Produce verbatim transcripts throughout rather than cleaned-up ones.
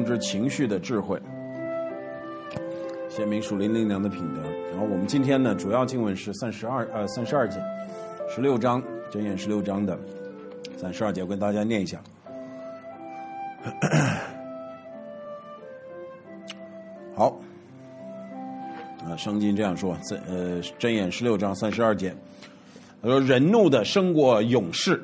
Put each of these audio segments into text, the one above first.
制情绪的智慧，显明属灵力量的品德。然后我们今天呢，主要经文是三十二呃三十二节，十六章箴言十六章的三十二节，我跟大家念一下。好，啊，圣经这样说，呃，箴言十六章三十二节，他说：“忍怒的胜过勇士，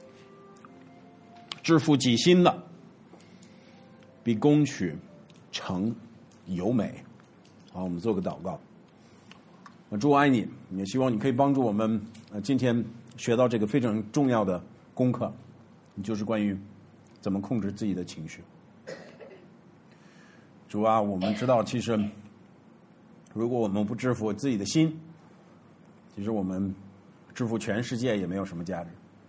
制服己心的比攻取城尤美。”好，我们做个祷告。主爱你，也希望你可以帮助我们，呃，今天学到这个非常重要的功课，就是关于怎么控制自己的情绪。主啊，我们知道，其实如果我们不制服自己的心，其实我们制服全世界也没有什么价值。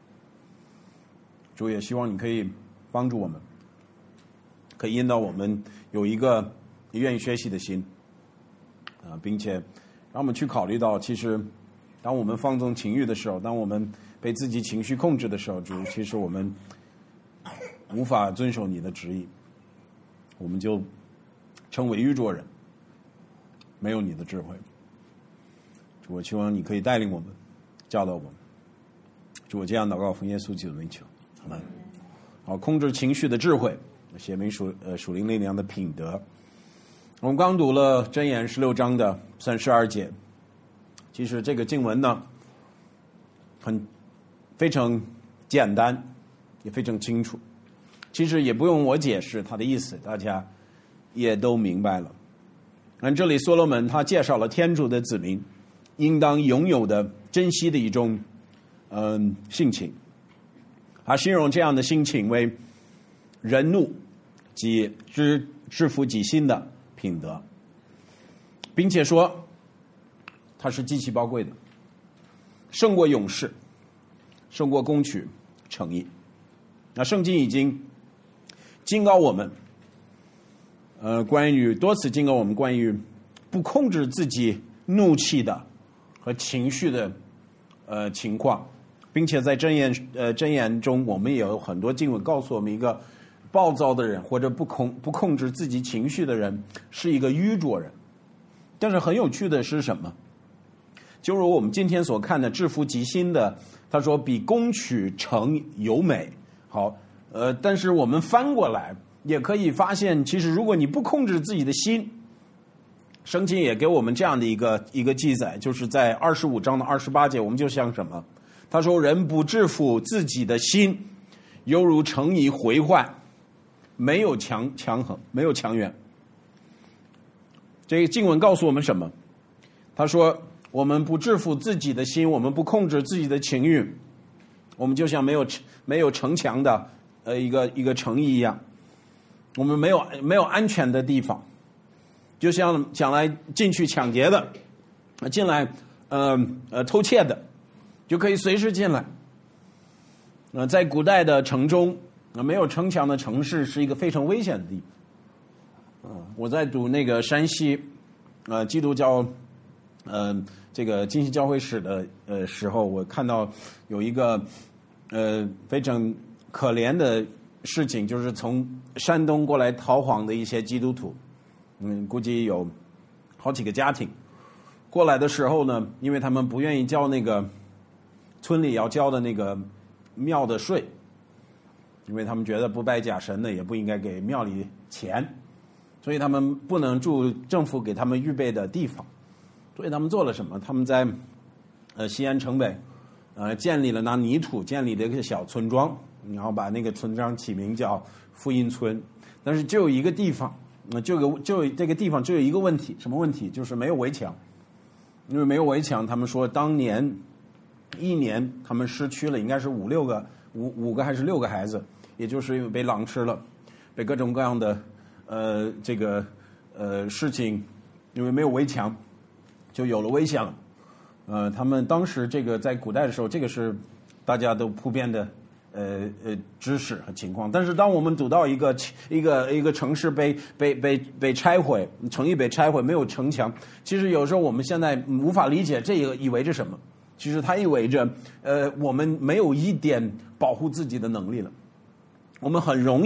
主也希望你可以帮助我们，可以引导我们有一个愿意学习的心，啊，并且让我们去考虑到，其实当我们放纵情欲的时候，当我们被自己情绪控制的时候，主，其实我们无法遵守你的旨意，我们就成为愚拙人，没有你的智慧。主，我希望你可以带领我们，教导我们。主，我这样祷告，奉耶稣基督的名求，阿们。好，控制情绪的智慧，显明属呃属灵力量的品德。我们刚读了箴言十六章的三十二节，其实这个经文呢，很非常简单，也非常清楚。其实也不用我解释它的意思，大家也都明白了。按这里所罗门他介绍了天主的子民应当拥有的珍惜的一种嗯性情，他形容这样的心情为忍怒及知制服己心的品德，并且说它是极其宝贵的，胜过勇士，胜过攻取城邑。那圣经已经警告我们，呃，关于多次警告我们关于不控制自己怒气的和情绪的呃情况，并且在箴言呃箴言中，我们也有很多经文告诉我们，一个暴躁的人或者不控不控制自己情绪的人是一个愚拙人。但是很有趣的是什么？就如我们今天所看的制服己心的，他说比攻取城尤美。好，呃，但是我们翻过来也可以发现，其实如果你不控制自己的心，圣经也给我们这样的一个一个记载，就是在二十五章的二十八节，我们就像什么？他说：“人不制服自己的心，犹如城邑毁坏，没有强强横，没有强援。”这个经文告诉我们什么？他说：“我们不制服自己的心，我们不控制自己的情欲，我们就像没有没有城墙的呃一个一个城邑一样，我们没有没有安全的地方，就像想来进去抢劫的，进来呃呃偷窃的，就可以随时进来。呃，在古代的城中，呃，没有城墙的城市是一个非常危险的地方。呃、我在读那个山西呃基督教呃这个金西教会史的呃时候，我看到有一个呃非常可怜的事情，就是从山东过来逃荒的一些基督徒，嗯，估计有好几个家庭过来的时候呢，因为他们不愿意交那个村里要交的那个庙的税，因为他们觉得不拜假神的也不应该给庙里钱，所以他们不能住政府给他们预备的地方。所以他们做了什么？他们在呃西安城北呃建立了拿泥土建立了一个小村庄，然后把那个村庄起名叫福音村。但是就有一个地方，那就有就这个地方只有一个问题，什么问题？就是没有围墙。因为没有围墙，他们说当年一年他们失去了应该是五六个五五个还是六个孩子，也就是因为被狼吃了，被各种各样的呃这个呃事情，因为没有围墙就有了危险了。呃，他们当时这个在古代的时候，这个是大家都普遍的呃呃知识和情况。但是当我们读到一个一个一个城市被被被被拆毁，城邑被拆毁，没有城墙，其实有时候我们现在无法理解这个意味着什么。其实它意味着呃我们没有一点保护自己的能力了，我们很容易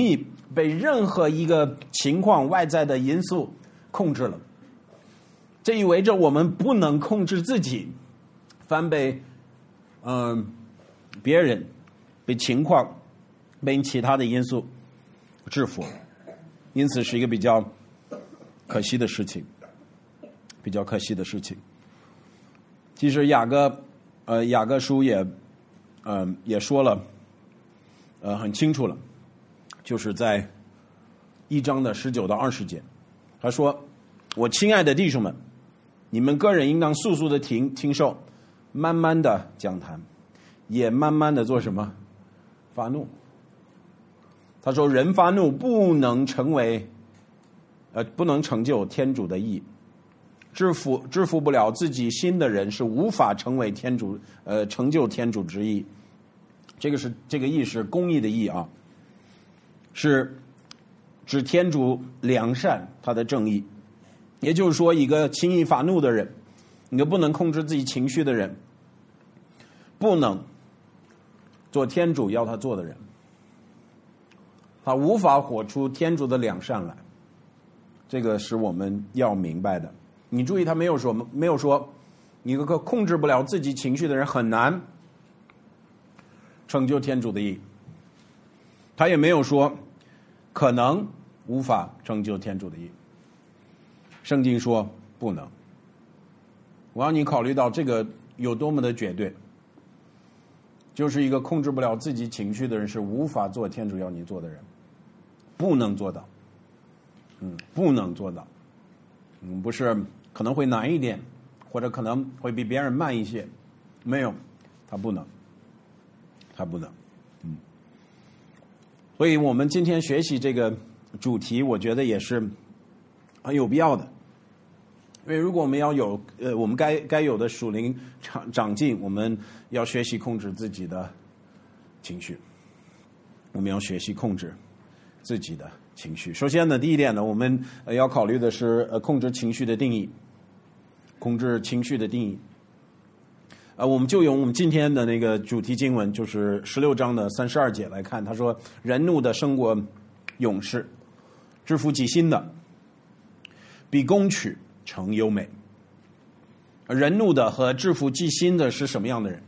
被任何一个情况外在的因素控制了。这意味着我们不能控制自己，反被嗯、呃、别人、被情况、被其他的因素制服，因此是一个比较可惜的事情，比较可惜的事情。其实雅各呃雅各书也呃也说了，呃很清楚了，就是在一章的十九到二十节，他说：“我亲爱的弟兄们，你们个人应当速速的听听受，慢慢的讲谈，也慢慢的做什么？发怒。”他说：“人发怒不能成为，呃，不能成就天主的义。制服制服不了自己心的人是无法成为天主，呃，成就天主之义。这个是这个义是公义的义啊，是指天主良善他的正义。也就是说，一个轻易发怒的人，一个不能控制自己情绪的人，不能做天主要他做的人，他无法活出天主的良善来。这个是我们要明白的。你注意，他没有说没有说一个控制不了自己情绪的人很难成就天主的义，他也没有说可能无法成就天主的义。圣经说不能。我让你考虑到这个有多么的绝对，就是一个控制不了自己情绪的人是无法做天主要你做的人，不能做到，嗯，不能做到，嗯，不是可能会难一点，或者可能会比别人慢一些，没有，他不能，他不能，嗯，所以我们今天学习这个主题，我觉得也是很有必要的。因为如果我们要有呃，我们该该有的属灵长长进，我们要学习控制自己的情绪。我们要学习控制自己的情绪。首先呢，第一点呢，我们要考虑的是呃，控制情绪的定义。控制情绪的定义。呃，我们就用我们今天的那个主题经文，就是十六章的三十二节来看。他说：“人怒的胜过勇士，制服己心的，比攻取成优美。”人怒的和制服己心的是什么样的人？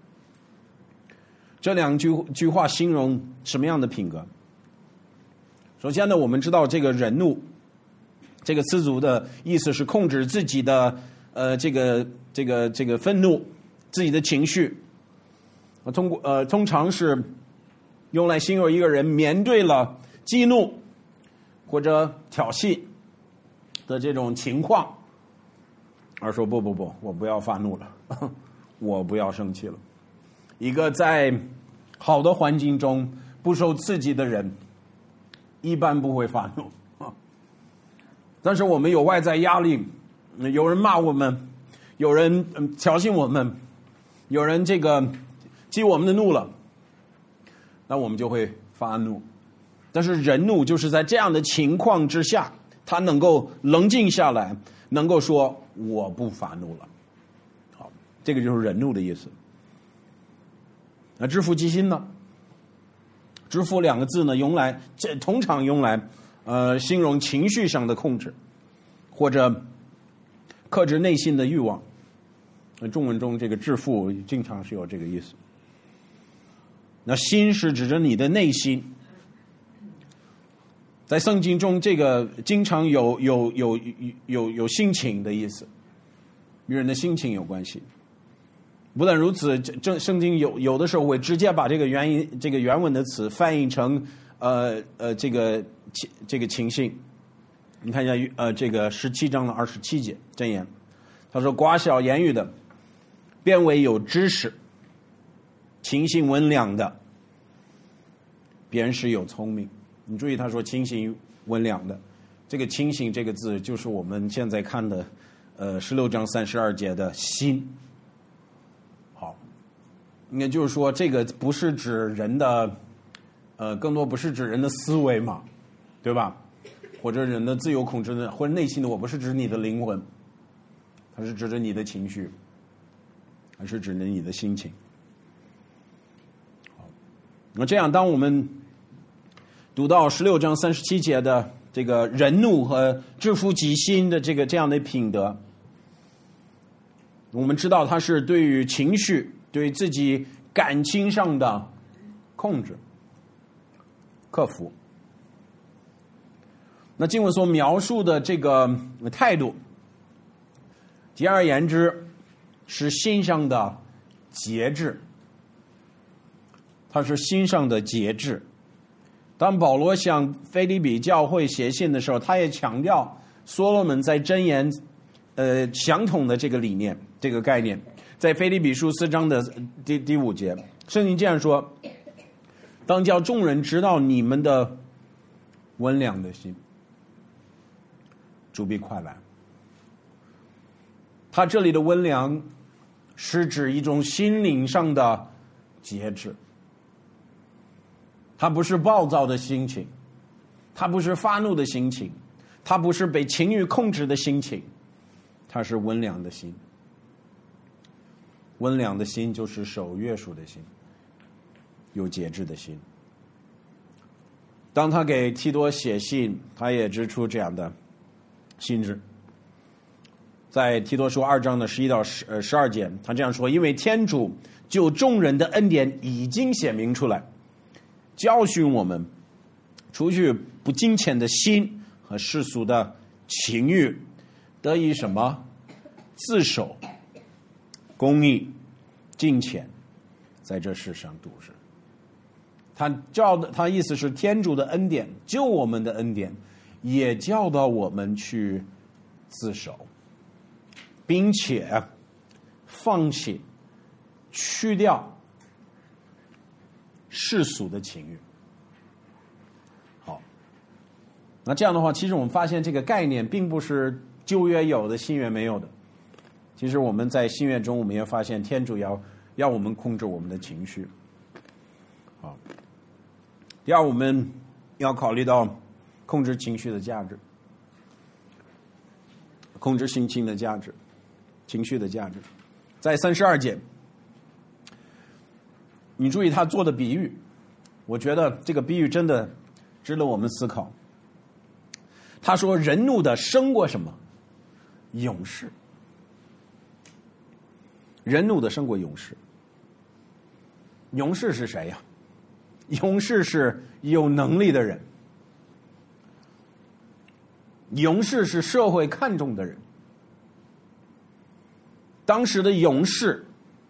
这两句句话形容什么样的品格？首先呢，我们知道这个人怒这个词组的意思是控制自己的呃这个这个这个愤怒，自己的情绪。通过呃通常是用来形容一个人面对了激怒或者挑衅的这种情况，而说不不不，我不要发怒了，我不要生气了。一个在好的环境中不受刺激的人，一般不会发怒。但是我们有外在压力，有人骂我们，有人挑衅我们，有人这个激我们的怒了，那我们就会发怒。但是人怒就是在这样的情况之下，他能够冷静下来，能够说我不发怒了。好，这个就是人怒的意思。那制服己心呢？制服两个字呢，用来这通常用来呃形容情绪上的控制，或者克制内心的欲望。中文中这个制服经常是有这个意思。那心是指着你的内心。在圣经中，这个经常有有有有有心情的意思，与人的心情有关系。不但如此，这圣经有有的时候会直接把这个原因这个原文的词翻译成呃呃这个这个情形。你看一下呃这个十七章的二十七节箴言，他说：“寡小言语的，变为有知识；清醒温良的，便是有聪明。”你注意，他说清醒温良的，这个清醒这个字就是我们现在看的呃十六章三十二节的心。好，也就是说，这个不是指人的呃更多不是指人的思维嘛，对吧？或者人的自由控制的，或者内心的，我不是指你的灵魂，它是指着你的情绪，还是指着你的心情。好，那这样当我们读到十六章三十七节的这个忍怒和制服己心的这个这样的品德，我们知道他是对于情绪、对自己感情上的控制、克服。那经文所描述的这个态度，简而言之是心上的节制，它是心上的节制。当保罗向腓立比教会写信的时候，他也强调所罗门在箴言呃相同的这个理念、这个概念。在腓立比书四章的第第五节，圣经这样说：当叫众人知道你们的温良的心，主必快来。他这里的温良是指一种心灵上的节制，它不是暴躁的心情，它不是发怒的心情，它不是被情欲控制的心情，它是温良的心。温良的心就是守约束的心，有节制的心。当他给提多写信，他也指出这样的心智。在提多书二章的十一到十呃十二节，他这样说：因为天主就众人的恩典已经显明出来，教训我们，除去不敬虔的心和世俗的情欲，得以什么？自守、公义、敬虔，在这世上度日。他教的，他意思是天主的恩典，救我们的恩典，也教导我们去自守，并且放弃、去掉世俗的情欲。好，那这样的话，其实我们发现这个概念并不是旧约有的，新约没有的。其实我们在新约中，我们也发现天主要要我们控制我们的情绪。好，第二，我们要考虑到控制情绪的价值，控制心情的价值，情绪的价值。在三十二节，你注意他做的比喻，我觉得这个比喻真的值得我们思考。他说：“人怒的胜过什么？勇士。人怒的胜过勇士。勇士是谁呀？勇士是有能力的人，勇士是社会看重的人。当时的勇士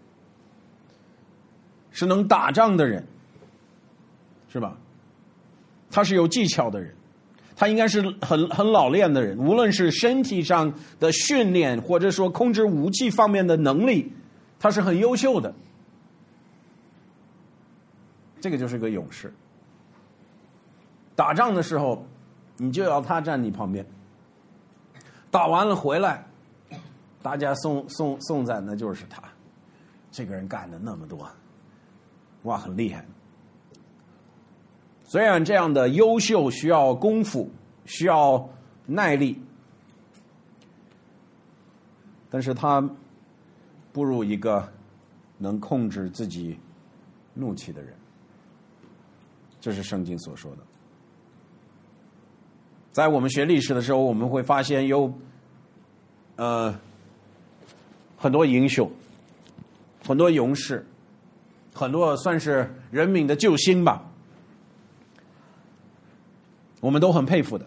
是能打仗的人，是吧？他是有技巧的人，他应该是很很老练的人，无论是身体上的训练，或者说控制武器方面的能力，他是很优秀的。这个就是个勇士。打仗的时候，你就要他站你旁边。打完了回来，大家颂颂颂赞的就是他，这个人干的那么多，哇，很厉害。虽然这样的优秀需要功夫，需要耐力，但是他不如一个能控制自己怒气的人。这是圣经所说的。在我们学历史的时候，我们会发现有呃很多英雄，很多勇士，很多算是人民的救星吧，我们都很佩服的。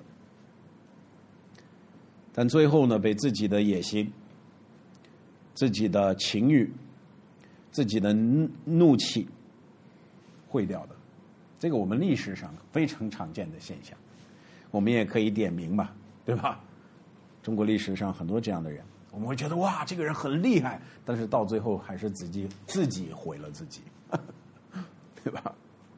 但最后呢，被自己的野心、自己的情欲、自己的怒气毁掉的。这个我们历史上非常常见的现象，我们也可以点名吧，对吧？中国历史上很多这样的人，我们会觉得哇，这个人很厉害，但是到最后还是自己自己毁了自己，对吧？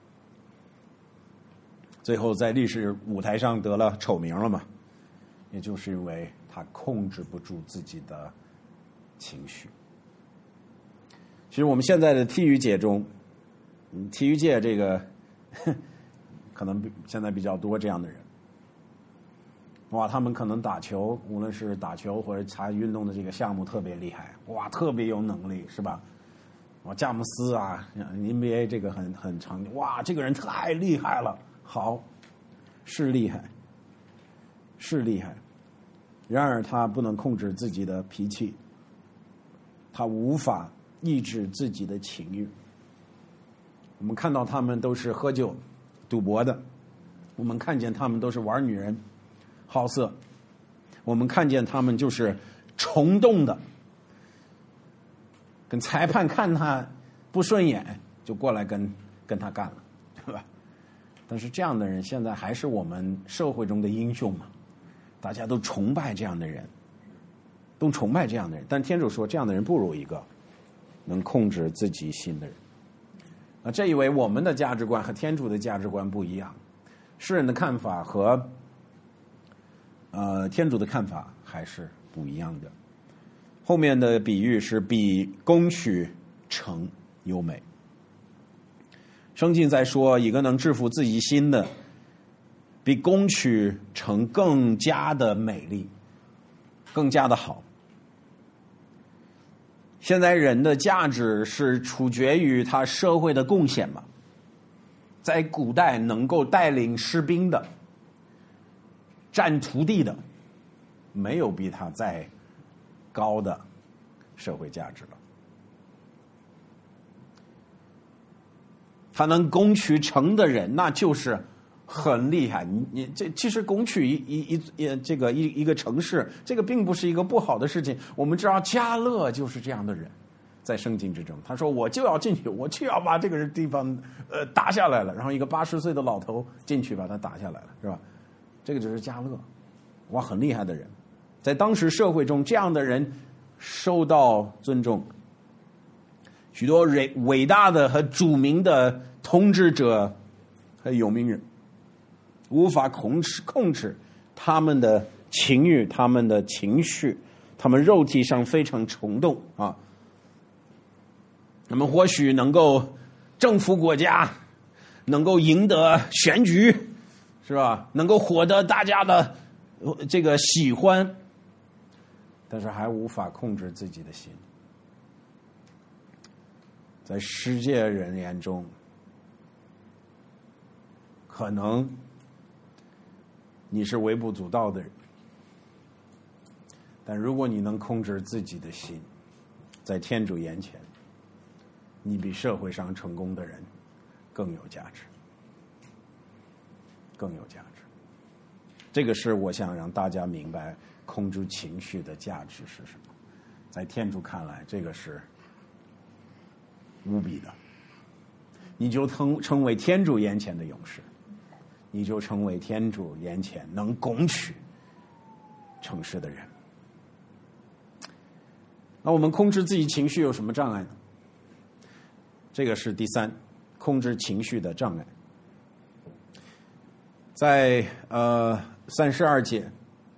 最后在历史舞台上得了丑名了嘛，也就是因为他控制不住自己的情绪。其实我们现在的体育界中，体育界这个可能现在比较多这样的人，哇，他们可能打球，无论是打球或者其他运动的这个项目特别厉害，哇，特别有能力，是吧？哇，詹姆斯啊 ，N B A 这个很很常见，哇，这个人太厉害了。好， 是厉害，是厉害。然而他不能控制自己的脾气，他无法抑制自己的情欲。我们看到他们都是喝酒、赌博的，我们看见他们都是玩女人、好色，我们看见他们就是冲动的，跟裁判看他不顺眼就过来跟跟他干了，对吧？但是这样的人现在还是我们社会中的英雄嘛？大家都崇拜这样的人，都崇拜这样的人。但天主说，这样的人不如一个能控制自己心的人。啊，这以为我们的价值观和天主的价值观不一样，世人的看法和呃天主的看法还是不一样的。后面的比喻是比攻取城优美。圣经在说，一个能制服自己心的，比攻取城更加的美丽，更加的好。现在人的价值是处决于他社会的贡献嘛？在古代能够带领士兵的、占土地的，没有比他再高的社会价值了。他能攻取城的人，那就是很厉害。你你这其实攻取一一一这个一一个城市，这个并不是一个不好的事情。我们知道迦勒就是这样的人，在圣经之中，他说我就要进去，我就要把这个地方呃打下来了。然后一个八十岁的老头进去把他打下来了，是吧？这个就是迦勒，哇，很厉害的人，在当时社会中，这样的人受到尊重。许多伟伟大的和著名的统治者和有名人，无法控制控制他们的情欲、他们的情绪，他们肉体上非常冲动啊。他们或许能够征服国家，能够赢得选举，是吧？能够获得大家的这个喜欢，但是还无法控制自己的心。在世界人眼中，可能你是微不足道的人，但如果你能控制自己的心，在天主眼前，你比社会上成功的人更有价值，更有价值。这个是我想让大家明白控制情绪的价值是什么。在天主看来，这个是无比的，你就成成为天主眼前的勇士，你就成为天主眼前能攻取城市的人。那我们控制自己情绪有什么障碍呢？这个是第三，控制情绪的障碍。在呃三十二节，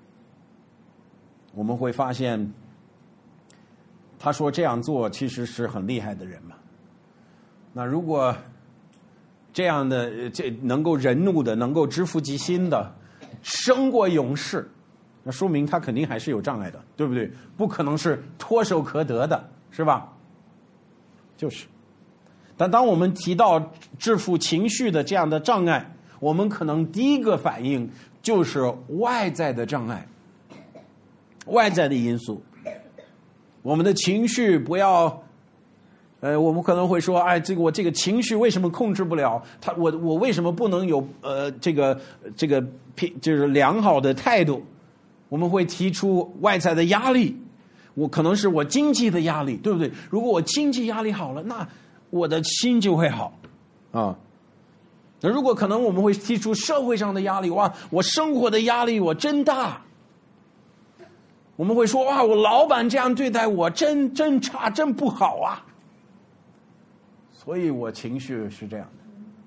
我们会发现，他说这样做其实是很厉害的人嘛。那如果这样的这能够忍怒的，能够知父及心的，胜过勇士，那说明他肯定还是有障碍的，对不对？不可能是唾手可得的，是吧？就是。但当我们提到制服情绪的这样的障碍，我们可能第一个反应就是外在的障碍，外在的因素。我们的情绪不要呃，我们可能会说，哎，这个我这个情绪为什么控制不了？他我我为什么不能有呃这个这个就是良好的态度？我们会提出外在的压力，我可能是我经济的压力，对不对？如果我经济压力好了，那我的心就会好啊。那如果可能，我们会提出社会上的压力，哇，我生活的压力我真大。我们会说，哇，我老板这样对待我，真真差，真不好啊。所以我情绪是这样的。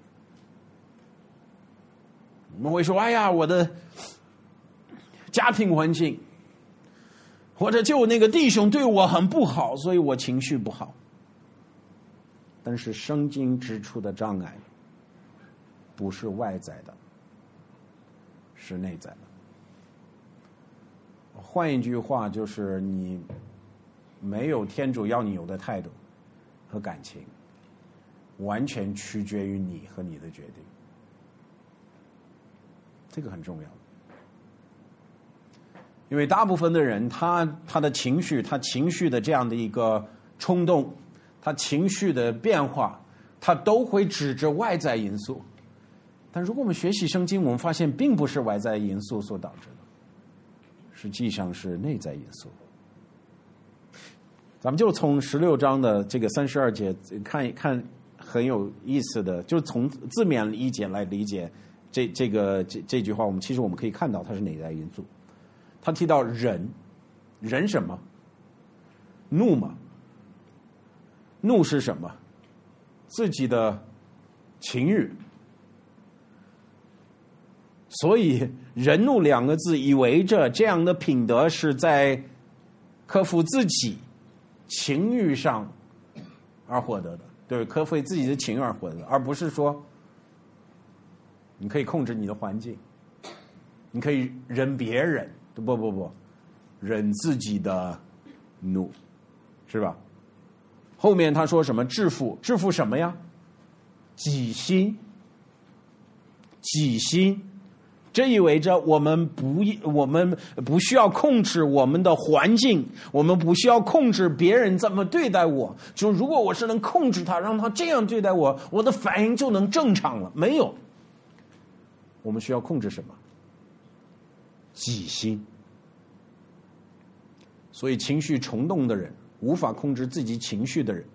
我们会说，哎呀，我的家庭环境，或者就那个弟兄对我很不好，所以我情绪不好。但是圣经指出的障碍不是外在的，是内在的。换一句话，就是你没有天主要你有的态度和感情，完全取决于你和你的决定。 这个很重要。因为大部分的人，他他的情绪，他情绪的这样的一个冲动，他情绪的变化，他都会指着外在因素。但如果我们学习圣经，我们发现并不是外在因素所导致的，实际上是内在因素。咱们就从十六章的这个三十二节看一看，很有意思的，就从字面理解来理解这这个这这句话，我们其实我们可以看到它是内在因素。他提到忍，忍什么？怒嘛？怒是什么？自己的情欲。所以忍怒两个字意味着这样的品德是在克服自己情欲上而获得的，对，克服自己的情欲而获得的，而不是说你可以控制你的环境，你可以忍别人，不不不，忍自己的怒，是吧？后面他说什么？制服，制服什么呀？己心，己心。这意味着我们不我们不需要控制我们的环境，我们不需要控制别人怎么对待我。就如果我是能控制他，让他这样对待我，我的反应就能正常了。没有，我们需要控制什么？己心。所以情绪冲动的人，无法控制自己情绪的人，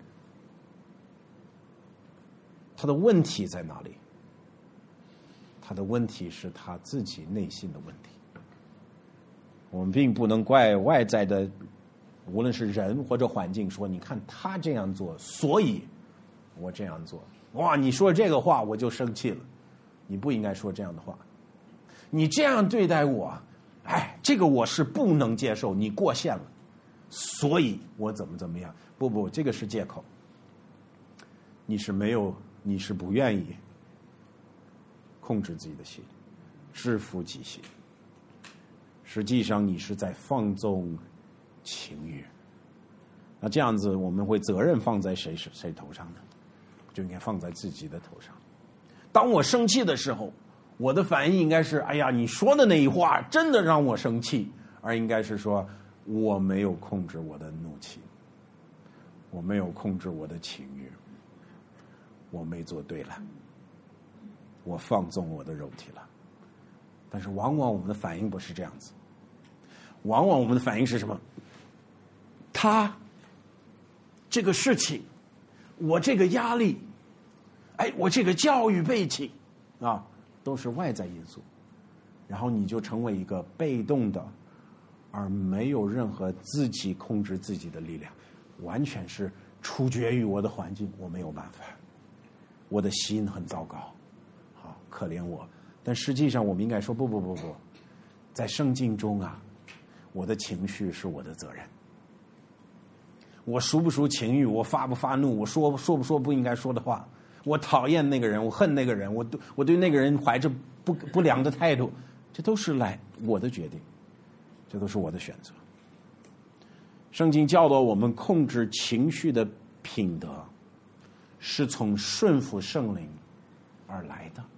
他的问题在哪里？他的问题是他自己内心的问题。我们并不能怪外在的，无论是人或者环境，说你看他这样做，所以我这样做。哇，你说这个话我就生气了，你不应该说这样的话。你这样对待我，哎，这个我是不能接受，你过线了，所以我怎么怎么样。不不，这个是借口。你是没有，你是不愿意控制自己的心，制服己心。实际上你是在放纵情欲。那这样子我们会责任放在谁谁头上呢？就应该放在自己的头上。当我生气的时候，我的反应应该是，哎呀，你说的那一话真的让我生气，而应该是说我没有控制我的怒气，我没有控制我的情欲，我没做对了，我放纵我的肉体了。但是往往我们的反应不是这样子，往往我们的反应是什么？他这个事情，我这个压力，哎，我这个教育背景啊，都是外在因素，然后你就成为一个被动的，而没有任何自己控制自己的力量，完全是处决于我的环境，我没有办法，我的心很糟糕，好可怜我。但实际上我们应该说，不不不不，在圣经中啊，我的情绪是我的责任。我抒不抒情欲，我发不发怒，我说说不说不应该说的话，我讨厌那个人，我恨那个人，我对我对那个人怀着不不良的态度，这都是来我的决定，这都是我的选择。圣经教导我们控制情绪的品德，是从顺服圣灵而来的。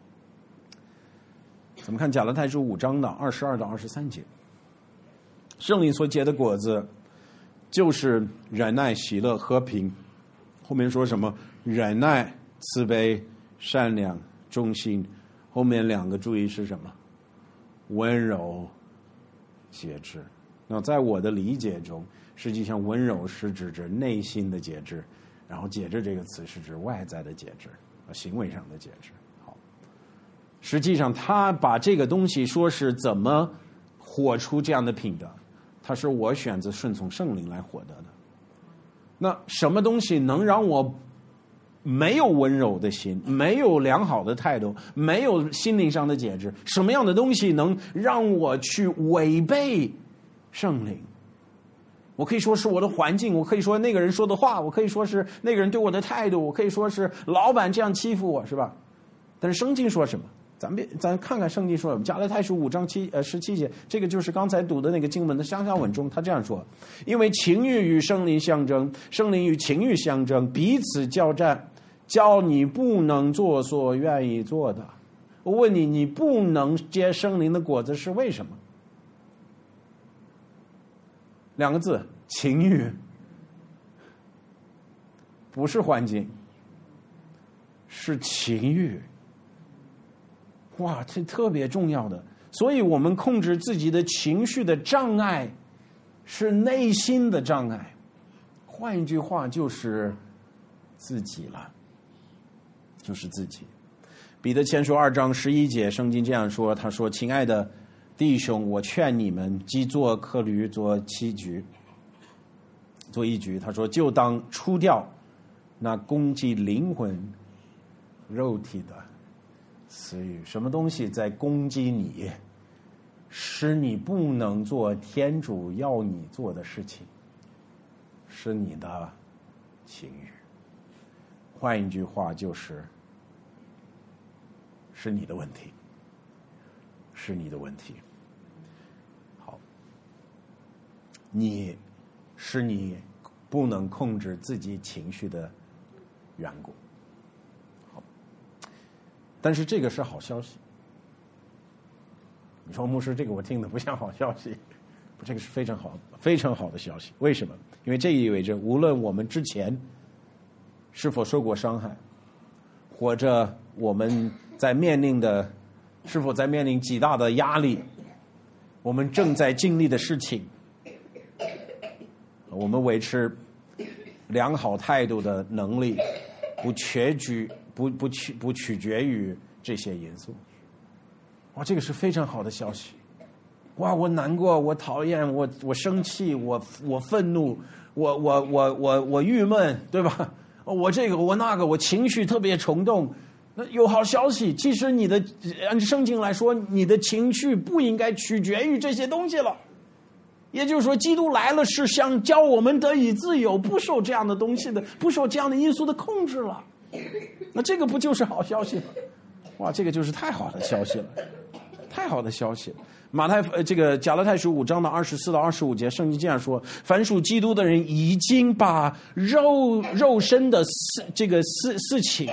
咱们看加拉太书五章的二十二到二十三节，圣灵所结的果子就是忍耐、喜乐、和平。后面说什么？忍耐、慈悲、善良、忠心。后面两个注意是什么？温柔、节制。那在我的理解中，实际上温柔是指指内心的节制，然后节制这个词是指外在的节制，行为上的节制。好，实际上他把这个东西说是怎么活出这样的品德，他是我选择顺从圣灵来获得的。那什么东西能让我没有温柔的心，没有良好的态度，没有心灵上的节制？什么样的东西能让我去违背圣灵？我可以说是我的环境，我可以说那个人说的话，我可以说是那个人对我的态度，我可以说是老板这样欺负我，是吧？但是圣经说什么？咱们咱看看圣经说什么。加拉太书五章七呃十七节，这个就是刚才读的那个经文的上下文中，他这样说：因为情欲与圣灵相争，圣灵与情欲相争，彼此交战，叫你不能做所愿意做的。 我问你，你不能结圣灵的果子是为什么？两个字：情欲。不是环境，是情欲。哇，这特别重要的。所以我们控制自己的情绪的障碍是内心的障碍，换一句话就是自己了，就是自己。彼得前书二章十一节，圣经这样说，他说：亲爱的弟兄，我劝你们既做客旅做棋局做一局，他说就当除掉那攻击灵魂肉体的私欲。什么东西在攻击你，使你不能做天主要你做的事情？是你的情欲。换一句话就是是你的问题，是你的问题。好，你是你不能控制自己情绪的缘故。好，但是这个是好消息。你说牧师，这个我听的不像好消息，这个是非常好、非常好的消息。为什么？因为这意味着，无论我们之前是否受过伤害，或者我们在面临的是否在面临极大的压力，我们正在经历的事情，我们维持良好态度的能力不取决不不取不取决于这些因素。哇，这个是非常好的消息。哇，我难过，我讨厌，我我生气，我我愤怒，我我我我我郁闷，对吧？我这个我那个，我情绪特别冲动。那有好消息，其实你的按圣经来说，你的情绪不应该取决于这些东西了。也就是说，基督来了是想教我们得以自由，不受这样的东西的，不受这样的因素的控制了。那这个不就是好消息吗？哇，这个就是太好的消息了，太好的消息了。马太呃，这个加拉太书五章的二十四到二十五节，圣经这样说：凡属基督的人，已经把肉肉身的事这个事事情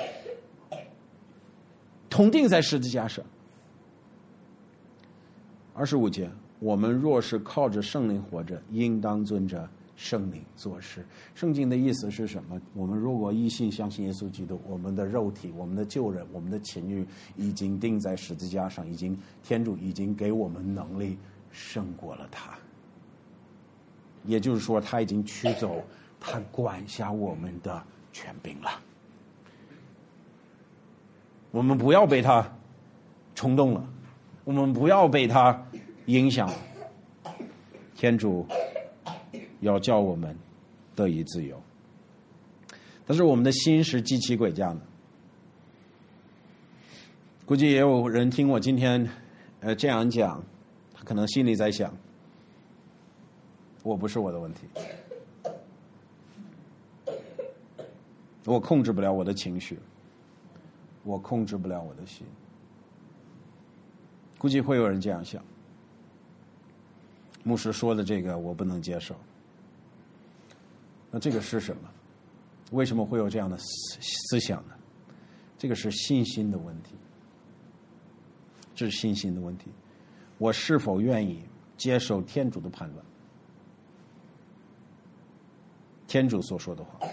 统定在十字架上。二十五节，我们若是靠着圣灵活着，应当遵着圣灵做事。圣经的意思是什么？我们如果一心相信耶稣基督，我们的肉体、我们的旧人、我们的情欲已经钉在十字架上，已经天主已经给我们能力胜过了他。也就是说，他已经取走他管辖我们的权柄了。我们不要被他冲动了，我们不要被他影响了。天主要叫我们得以自由，但是我们的心是极其诡诈的。估计也有人听我今天呃这样讲，他可能心里在想，我不是我的问题，我控制不了我的情绪，我控制不了我的心。估计会有人这样想，牧师说的这个我不能接受。那这个是什么？为什么会有这样的思思想呢？这个是信心的问题，这是信心的问题。我是否愿意接受天主的判断？天主所说的话。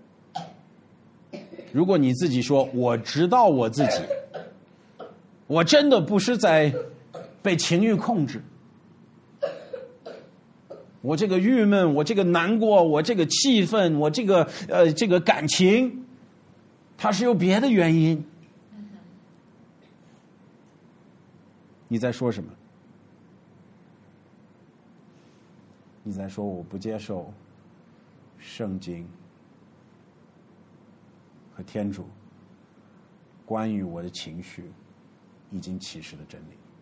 如果你自己说我知道我自己，我真的不是在被情欲控制，我这个郁闷，我这个难过，我这个气愤，我这个呃这个感情，它是有别的原因。你在说什么？你在说我不接受圣经和天主关于我的情绪已经启示的真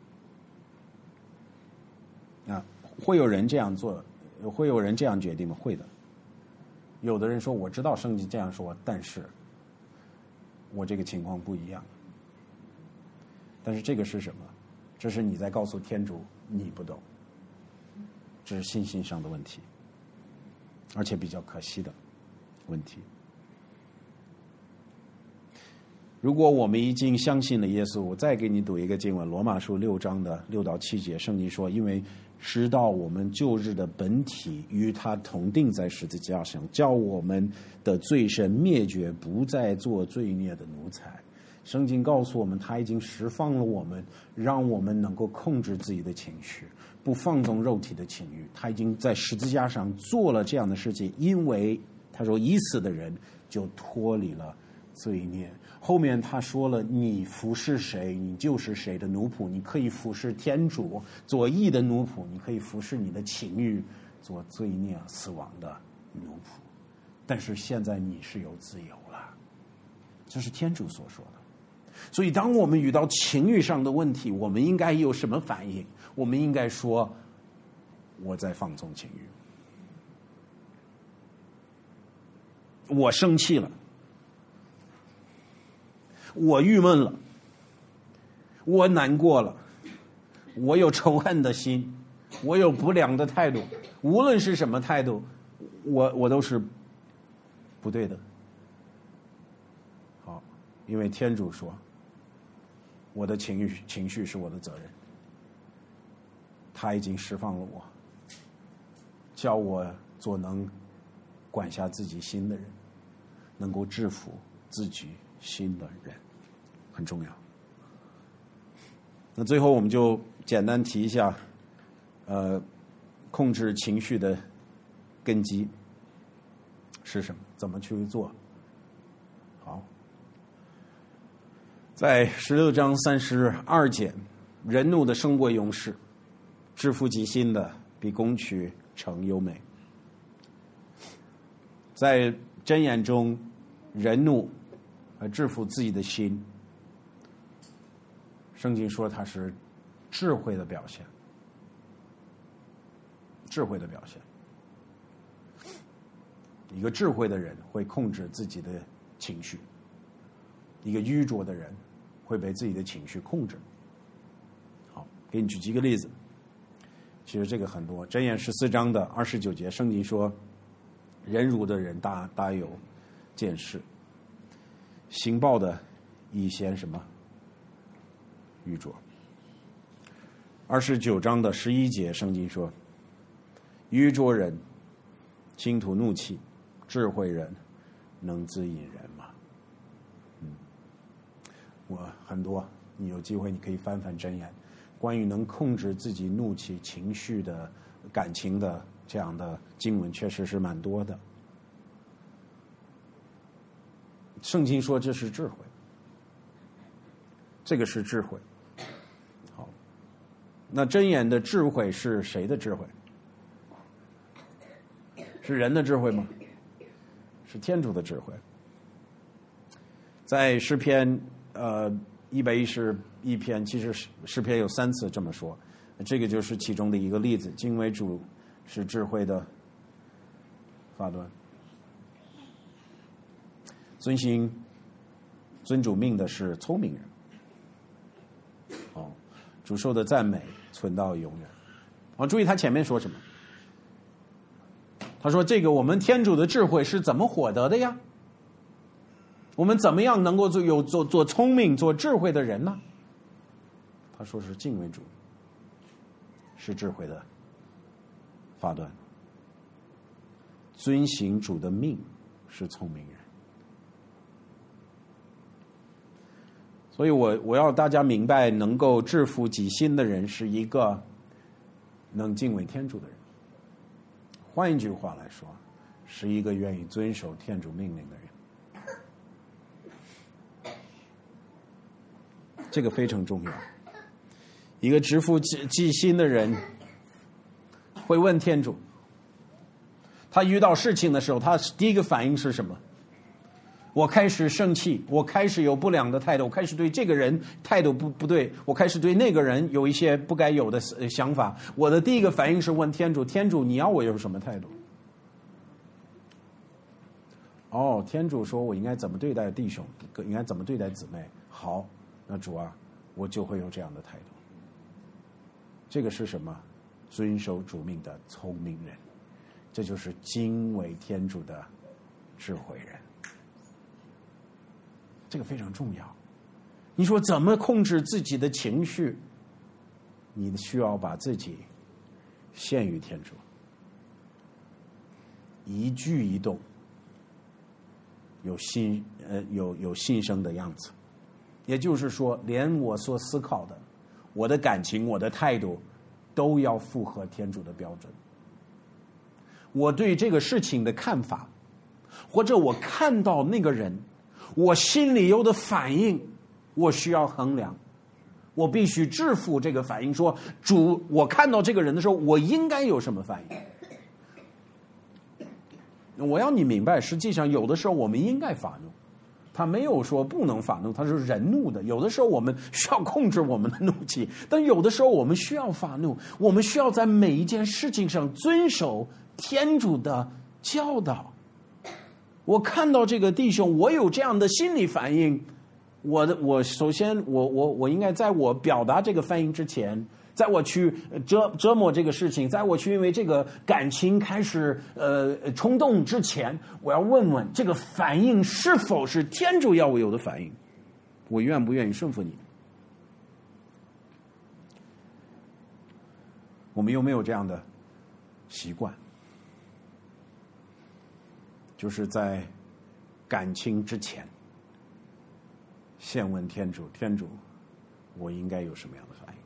理。啊，会有人这样做，会有人这样决定吗？会的。有的人说我知道圣经这样说，但是我这个情况不一样。但是这个是什么？这是你在告诉天主你不懂，这是信心上的问题，而且比较可惜的问题。 如果我们已经相信了耶稣，我再给你读一个经文，罗马书六章的六到七节，圣经说，因为知道我们旧日的本体与他同定在十字架上，叫我们的罪身灭绝，不再做罪孽的奴才。圣经告诉我们，他已经释放了我们，让我们能够控制自己的情绪，不放纵肉体的情欲。他已经在十字架上做了这样的事情，因为他说已死的人就脱离了罪孽。后面他说了，你服侍谁，你就是谁的奴仆。你可以服侍天主，做义的奴仆；你可以服侍你的情欲，做罪孽死亡的奴仆。但是现在你是有自由了，这是天主所说的。所以当我们遇到情欲上的问题，我们应该有什么反应？我们应该说，我在放纵情欲，我生气了，我郁闷了，我难过了，我有仇恨的心，我有不良的态度，无论是什么态度，我我都是不对的。好，因为天主说，我的情绪情绪是我的责任，他已经释放了我，叫我做能管辖自己心的人，能够制服自己心的人，很重要。那最后我们就简单提一下，呃，控制情绪的根基是什么？怎么去做？好，在十六章三十二节，人怒的胜过勇士，制服己心的比攻取城优美。在箴言中，人怒而制服自己的心，圣经说它是智慧的表现，智慧的表现。一个智慧的人会控制自己的情绪，一个愚拙的人会被自己的情绪控制。好，给你举几个例子。其实这个很多，箴言十四章的二十九节，圣经说，忍辱的人大大有见识，行暴的以显什么？愚拙。二十九章的十一节，圣经说，愚拙人倾吐怒气，智慧人能自引人吗？嗯，我很多，你有机会你可以翻翻箴言，关于能控制自己怒气情绪的感情的这样的经文确实是蛮多的。圣经说这是智慧，这个是智慧。好，那箴言的智慧是谁的智慧？是人的智慧吗？是天主的智慧。在诗篇呃一百一十一篇，其实诗篇有三次这么说，这个就是其中的一个例子。敬畏主是智慧的发端，遵行尊主命的是聪明人。哦，主受的赞美存到永远。哦，注意他前面说什么？他说：“这个我们天主的智慧是怎么获得的呀？我们怎么样能够做有做做聪明、做智慧的人呢？”他说是敬畏主，是智慧的发端；遵行主的命是聪明人。所以我我要大家明白，能够制服己心的人是一个能敬畏天主的人。换一句话来说，是一个愿意遵守天主命令的人。这个非常重要。一个制服己心的人会问天主，他遇到事情的时候，他第一个反应是什么？我开始生气，我开始有不良的态度，我开始对这个人态度不不对，我开始对那个人有一些不该有的想法。我的第一个反应是问天主，天主你要我有什么态度？哦，天主说我应该怎么对待弟兄，应该怎么对待姊妹。好，那主啊，我就会有这样的态度。这个是什么？遵守主命的聪明人，这就是敬畏天主的智慧人。 这个非常重要。你说怎么控制自己的情绪？你需要把自己献于天主，一举一动有心呃有有心声的样子。也就是说，连我所思考的，我的感情，我的态度，都要符合天主的标准。我对这个事情的看法，或者我看到那个人，我心里有的反应，我需要衡量，我必须支付这个反应。说主，我看到这个人的时候，我应该有什么反应？我要你明白，实际上有的时候我们应该发怒，他没有说不能发怒，他是人怒的。有的时候我们需要控制我们的怒气，但有的时候我们需要发怒，我们需要在每一件事情上遵守天主的教导。我看到这个弟兄，我有这样的心理反应，我的我首先我我我应该在我表达这个反应之前，在我去折折磨这个事情，在我去因为这个感情开始呃冲动之前，我要问问这个反应是否是天主要我有的反应，我愿不愿意顺服你？我们有没有这样的习惯？就是在感情之前，先问天主，天主，我应该有什么样的反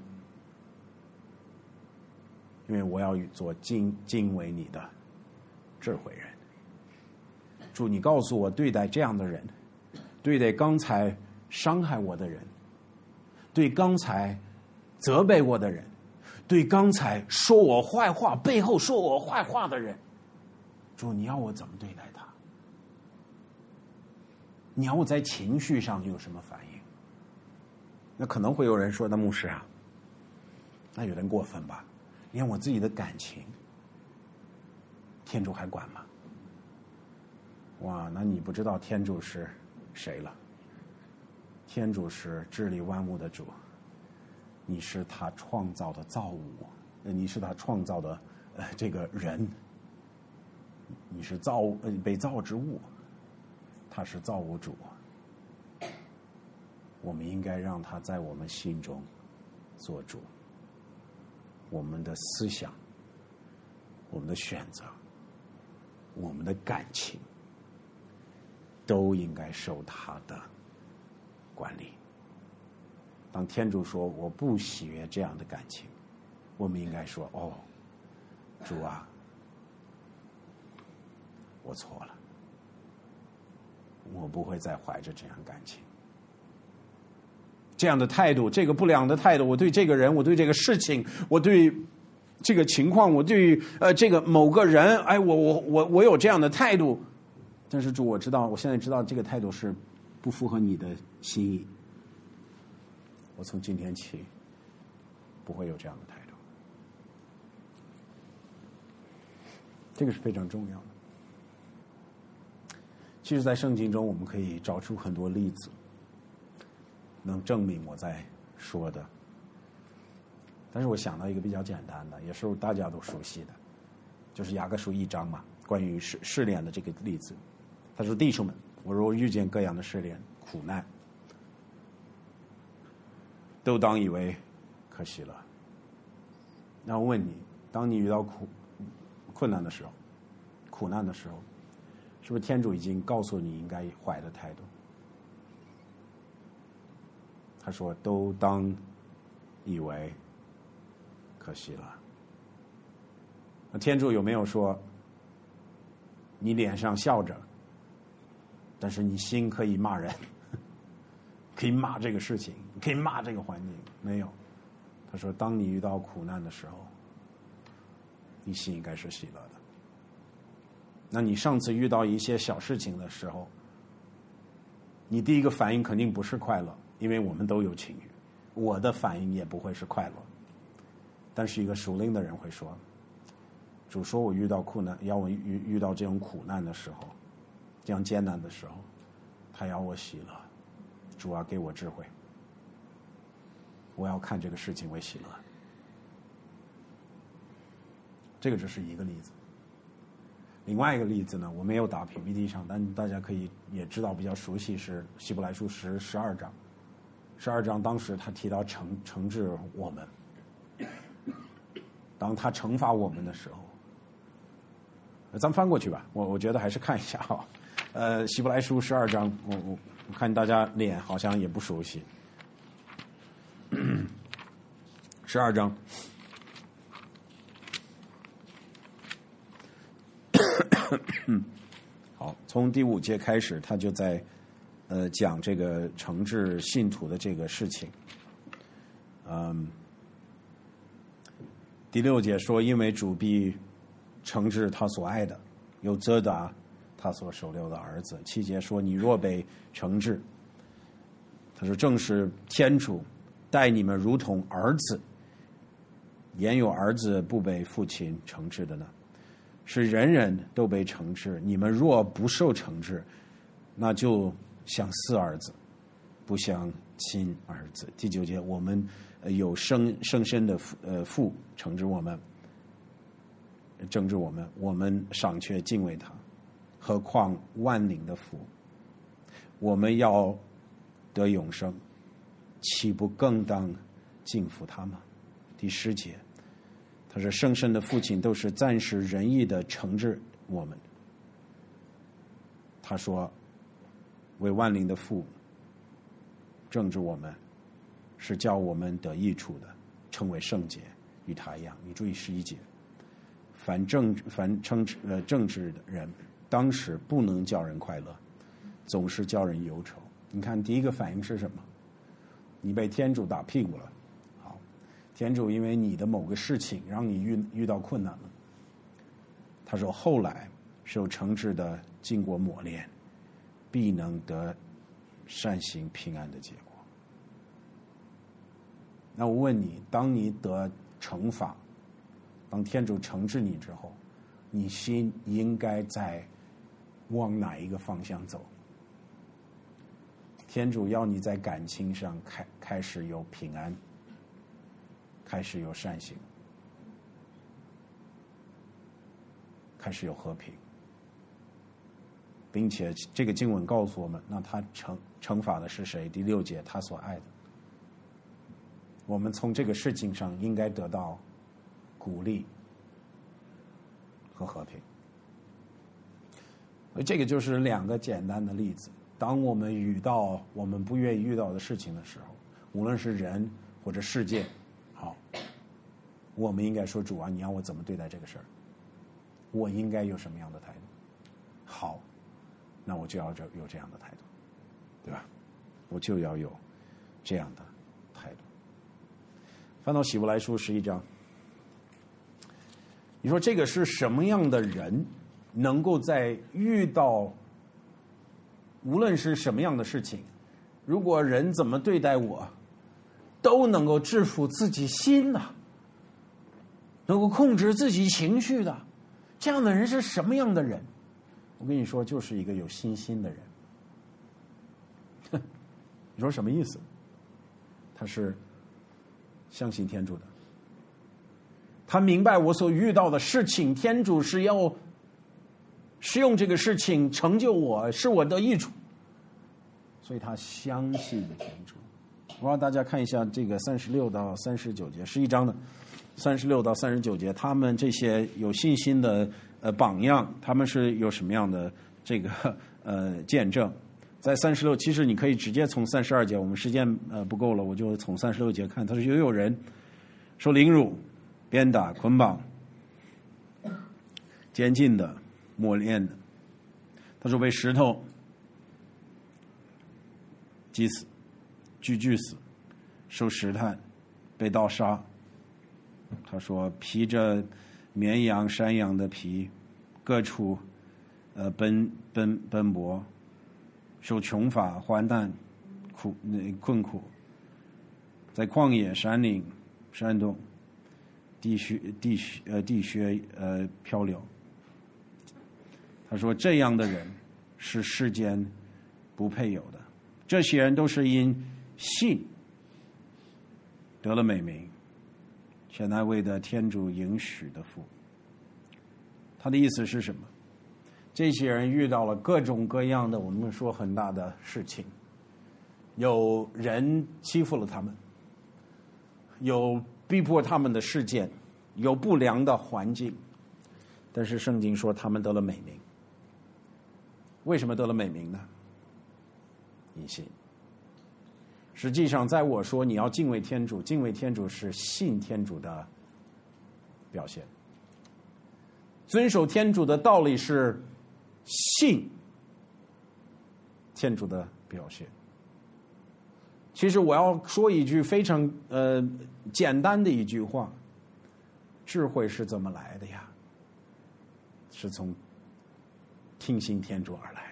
应？因为我要做敬敬畏你的智慧人。主，你告诉我，对待这样的人，对待刚才伤害我的人，对刚才责备我的人，对刚才说我坏话背后说我坏话的人，主，你要我怎么对待他？你要我在情绪上有什么反应？那可能会有人说，那牧师啊，那有点过分吧？连我自己的感情，天主还管吗？哇，那你不知道天主是谁了？天主是治理万物的主，你是他创造的造物，你是他创造的呃这个人，你是造呃被造之物，他是造物主。我们应该让他在我们心中做主。我们的思想，我们的选择，我们的感情，都应该受他的管理。当天主说我不喜悦这样的感情，我们应该说，哦，主啊，我错了，我不会再怀着这样感情。这样的态度，这个不良的态度，我对这个人，我对这个事情，我对这个情况，我对呃这个某个人，哎，我我我我有这样的态度，但是主，我知道，我现在知道这个态度是不符合你的心意。我从今天起不会有这样的态度，这个是非常重要的。其实，在圣经中，我们可以找出很多例子，能证明我在说的。但是我想到一个比较简单的，也是大家都熟悉的，就是雅各书一章嘛，关于试试炼的这个例子。他说：“弟兄们，我若遇见各样的试炼、苦难，都当以为可喜了。”那我问你，当你遇到苦困难的时候、苦难的时候，是不是天主已经告诉你应该怀的态度？他说：“都当以为可惜了。”那天主有没有说，你脸上笑着，但是你心可以骂人，可以骂这个事情，可以骂这个环境？没有。他说：“当你遇到苦难的时候，你心应该是喜乐的。”那你上次遇到一些小事情的时候，你第一个反应肯定不是快乐，因为我们都有情欲，我的反应也不会是快乐。但是一个属灵的人会说，主说我遇到苦难，要我遇遇到这种苦难的时候，这样艰难的时候，他要我喜乐，主啊，给我智慧，我要看这个事情为喜乐。这个只是一个例子。 另外一个例子呢，我没有打 P P T 上，但大家可以也知道比较熟悉，是希伯来书十十二章。十二章当时他提到惩惩治我们，当他惩罚我们的时候，咱们翻过去吧，我我觉得还是看一下哈。呃，希伯来书十二章，我我我看大家脸好像也不熟悉。十二章。好，从第五节开始，他就在呃讲这个惩治信徒的这个事情。嗯，第六节说，因为主必惩治他所爱的，又责打他所收留的儿子。七节说，你若被惩治，他说正是天主待你们如同儿子，焉有儿子不被父亲惩治的呢？是人人都被惩治，你们若不受惩治，那就像私儿子，不像亲儿子。第九节，我们有生生身的父呃父惩治我们，惩治我们，我们尚却敬畏他，何况万灵的父？我们要得永生，岂不更当敬服他吗？第十节，他说生身的父亲都是暂时仁义的惩治我们。他说为万灵的父正治我们，是叫我们得益处的，成为圣洁，与他一样。你注意十一节，凡正凡称呃正直的人，当时不能叫人快乐，总是叫人忧愁。你看第一个反应是什么？你被天主打屁股了。好，天主因为你的某个事情让你遇遇到困难了。他说后来受惩治的经过磨练，必能得善行平安的结果。那我问你，当你得惩罚，当天主惩治你之后，你心应该在往哪一个方向走？天主要你在感情上开开始有平安，开始有善行，开始有和平，并且这个经文告诉我们，那他惩惩罚的是谁？第六节，他所爱的。我们从这个事情上应该得到鼓励和和平。这个就是两个简单的例子。当我们遇到我们不愿意遇到的事情的时候，无论是人或者世界，好，我们应该说，主啊，你让我怎么对待这个事儿？我应该有什么样的态度？好，那我就要有这样的态度，对吧？我就要有这样的态度。翻到希伯来书十一章，你说这个是什么样的人能够在遇到无论是什么样的事情，如果人怎么对待我，都能够制服自己心的，能够控制自己情绪的，这样的人是什么样的人？我跟你说，就是一个有信心的人。你说什么意思？他是相信天主的，他明白我所遇到的事情，天主是要是用这个事情成就我，是我的益处，所以他相信天主。我让大家看一下这个三十六到三十九节，十一章的三十六到三十九节，他们这些有信心的呃榜样，他们是有什么样的这个呃见证？在三十六，其实你可以直接从三十二节，我们时间呃不够了，我就从三十六节看。他说又有人受凌辱、鞭打、捆绑、监禁的、磨练的。他说被石头击死、锯锯死、受试探、被刀杀。他说披着绵羊、山羊的皮，各处呃奔奔奔波，受穷乏、患难、苦困苦，在旷野、山岭、山洞、地穴、地穴呃地穴呃漂流。他说这样的人是世间不配有的，这些人都是因信得了美名，且乃为的天主应许的福。他的意思是什么？ 这些人遇到了各种各样的我们说很大的事情，有人欺负了他们，有逼迫他们的事件，有不良的环境，但是圣经说他们得了美名。为什么得了美名呢？因信。实际上在我说你要敬畏天主，敬畏天主是信天主的表现，遵守天主的道理是信天主的表现。其实我要说一句非常呃简单的一句话，智慧是怎么来的呀？是从听信天主而来，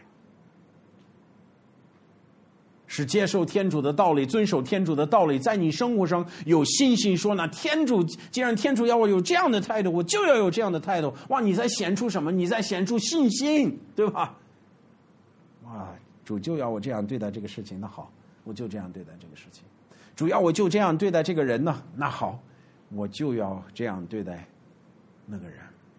是接受天主的道理，遵守天主的道理，在你生活上有信心说呢，天主既然天主要我有这样的态度，我就要有这样的态度。哇，你在显出什么？你在显出信心，对吧？哇，主就要我这样对待这个事情，那好，我就这样对待这个事情。主要我就这样对待这个人呢，那好，我就要这样对待那个人。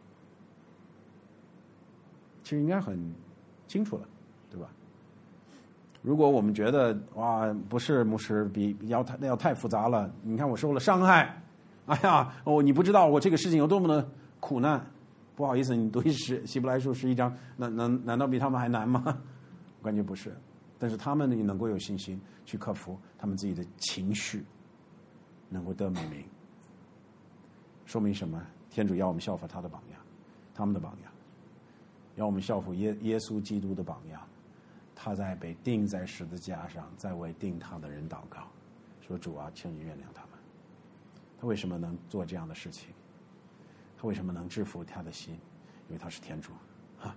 其实应该很清楚了，对吧？如果我们觉得哇，不是牧师，比要太要太复杂了。你看我受了伤害，哎呀，哦，你不知道我这个事情有多么的苦难。不好意思，你读一十希伯来书十一章，难难难道比他们还难吗？我感觉不是，但是他们也能够有信心去克服他们自己的情绪，能够得美名。说明什么？天主要我们效法他的榜样，他们的榜样，要我们效法耶耶稣基督的榜样。他在被钉在十字架上，在为钉他的人祷告，说主啊，求你原谅他们。他为什么能做这样的事情？他为什么能制服他的心？因为他是天主啊！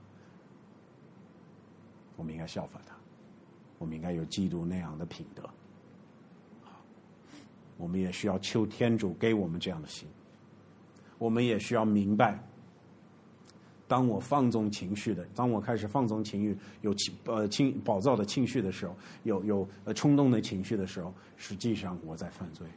我们应该效法他，我们应该有基督那样的品德。我们也需要求天主给我们这样的心。我们也需要明白，当我放纵情绪的，当我开始放纵情绪，有情呃情暴躁的情绪的时候，有有呃冲动的情绪的时候，实际上我在犯罪。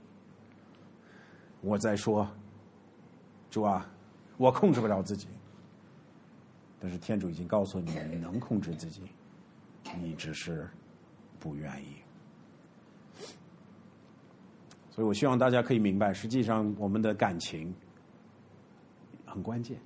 我在说，主啊，我控制不了自己。但是天主已经告诉你，你能控制自己，你只是不愿意。所以我希望大家可以明白，实际上我们的感情很关键。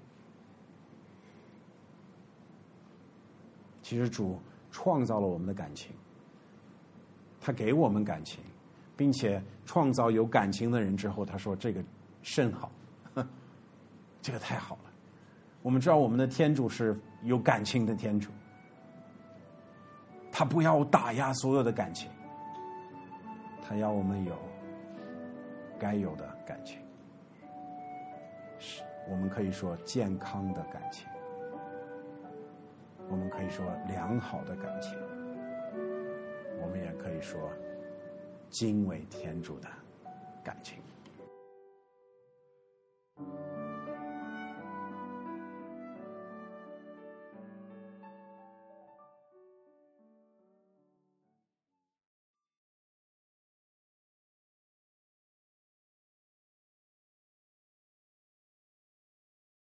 其实主创造了我们的感情，他给我们感情，并且创造有感情的人之后，他说这个甚好，这个太好了。我们知道我们的天主是有感情的天主，他不要打压所有的感情，他要我们有该有的感情，是我们可以说健康的感情，我们可以说良好的感情，我们也可以说敬畏天主的感情。